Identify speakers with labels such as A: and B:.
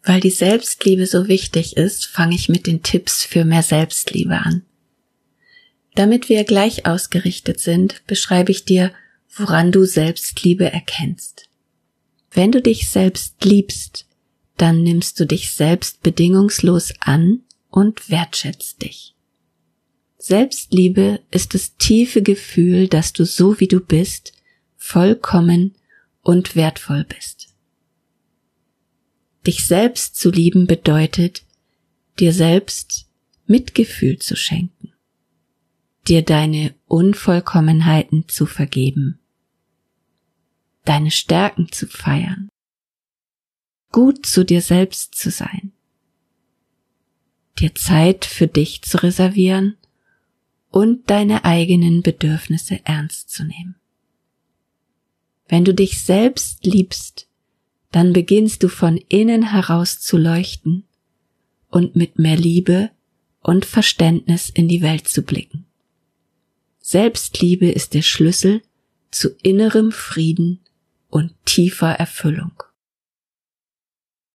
A: Weil die Selbstliebe so wichtig ist, fange ich mit den Tipps für mehr Selbstliebe an. Damit wir gleich ausgerichtet sind, beschreibe ich dir, woran du Selbstliebe erkennst. Wenn du dich selbst liebst, dann nimmst du dich selbst bedingungslos an und wertschätzt dich. Selbstliebe ist das tiefe Gefühl, dass du so wie du bist, vollkommen und wertvoll bist. Dich selbst zu lieben bedeutet, dir selbst Mitgefühl zu schenken, dir deine Unvollkommenheiten zu vergeben, deine Stärken zu feiern, gut zu dir selbst zu sein, dir Zeit für dich zu reservieren und deine eigenen Bedürfnisse ernst zu nehmen. Wenn du dich selbst liebst, dann beginnst du von innen heraus zu leuchten und mit mehr Liebe und Verständnis in die Welt zu blicken. Selbstliebe ist der Schlüssel zu innerem Frieden und tiefer Erfüllung.